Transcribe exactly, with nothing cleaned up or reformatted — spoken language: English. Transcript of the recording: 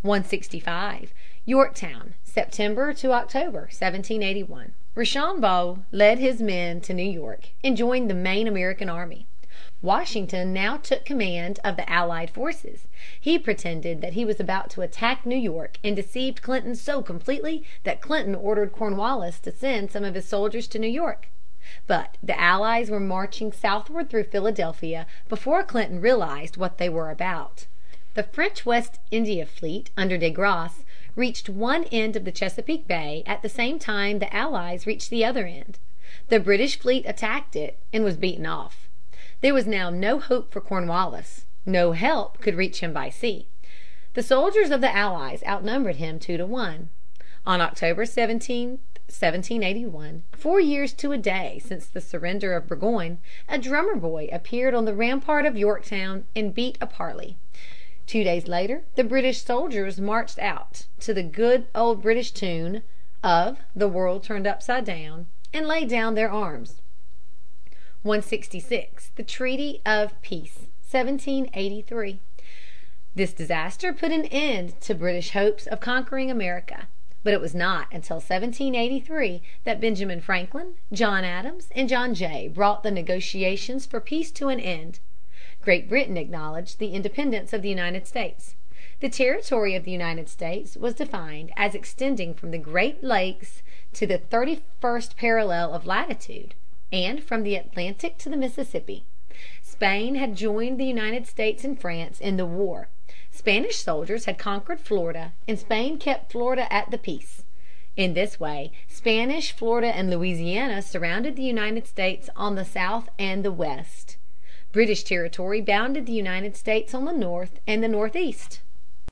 one sixty-five. Yorktown, September to October, seventeen eighty-one. Rochambeau led his men to New York and joined the main American army. Washington now took command of the Allied forces. He pretended that he was about to attack New York and deceived Clinton so completely that Clinton ordered Cornwallis to send some of his soldiers to New York. But the Allies were marching southward through Philadelphia before Clinton realized what they were about. The French West India fleet under De Grasse reached one end of the Chesapeake Bay at the same time the Allies reached the other end. The British fleet attacked it and was beaten off. There was now no hope for Cornwallis. No help could reach him by sea. The soldiers of the Allies outnumbered him two to one. On October seventeenth, seventeen eighty-one, four years to a day since the surrender of Burgoyne, a drummer boy appeared on the rampart of Yorktown and beat a parley. Two days later the British soldiers marched out to the good old British tune of "The World Turned Upside Down" and laid down their arms. one sixty-six. The Treaty of Peace, seventeen eighty-three. This disaster put an end to British hopes of conquering America. But it was not until seventeen eighty-three that Benjamin Franklin, John Adams, and John Jay brought the negotiations for peace to an end. Great Britain acknowledged the independence of the United States. The territory of the United States was defined as extending from the Great Lakes to the thirty-first parallel of latitude, and from the Atlantic to the Mississippi. Spain had joined the United States and France in the war. Spanish soldiers had conquered Florida, and Spain kept Florida at the peace. In this way, Spanish Florida and Louisiana surrounded the United States on the south and the west. British territory bounded the United States on the north and the northeast.